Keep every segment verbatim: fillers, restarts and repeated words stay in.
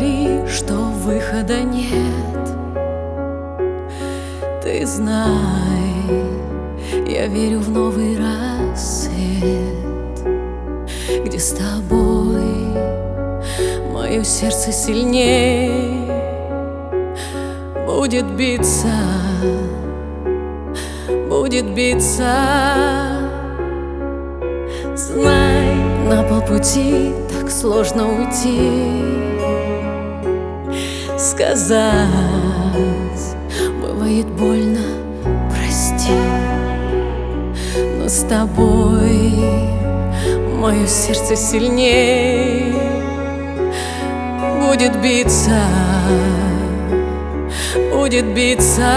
говори, что выхода нет. Ты знай, я верю в новый рассвет, где с тобой мое сердце сильнее будет биться, будет биться. Знай, на полпути так сложно уйти, сказать бывает больно, прости, но с тобой мое сердце сильнее будет биться, будет биться.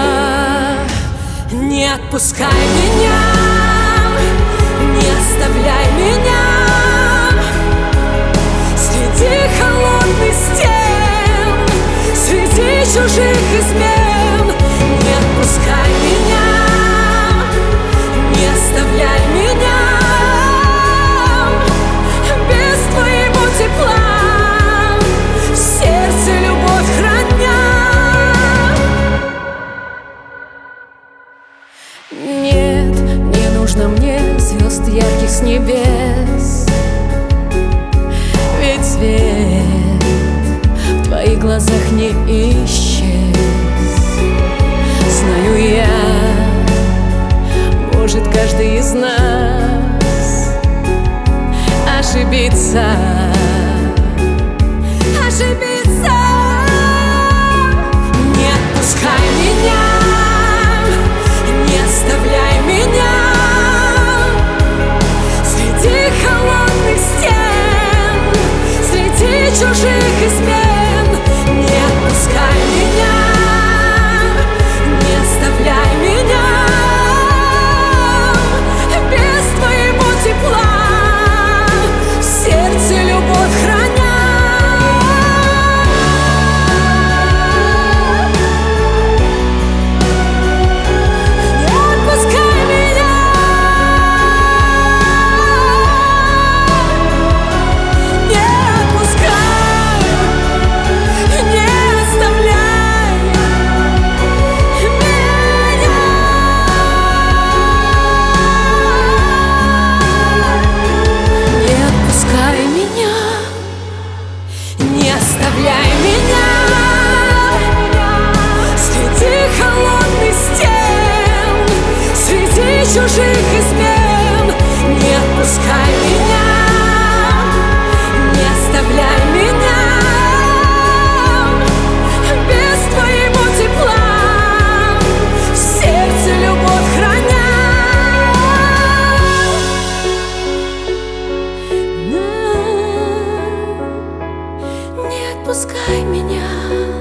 Не отпускай меня, не оставляй меня среди холодных стен, среди чужих измен. Не отпускай меня, не оставляй меня без твоего тепла, в сердце любовь храня. Нет, не нужно мне звезд ярких с небес, ведь свет в твоих глазах не исчез. Знаю я, может каждый из нас ошибиться, ошибиться. Не отпускай меня, не оставляй меня среди холодных стен, среди чужих измен. Не отпускай меня, не оставляй меня без твоего тепла, в сердце любовь храня. Не отпускай меня, не отпускай, не оставляй меня. Не отпускай меня, не оставляй меня среди холодных стен, среди чужих измен. Не отпускай меня, не оставляй меня без твоего тепла, в сердце любовь храня. Не отпускай меня.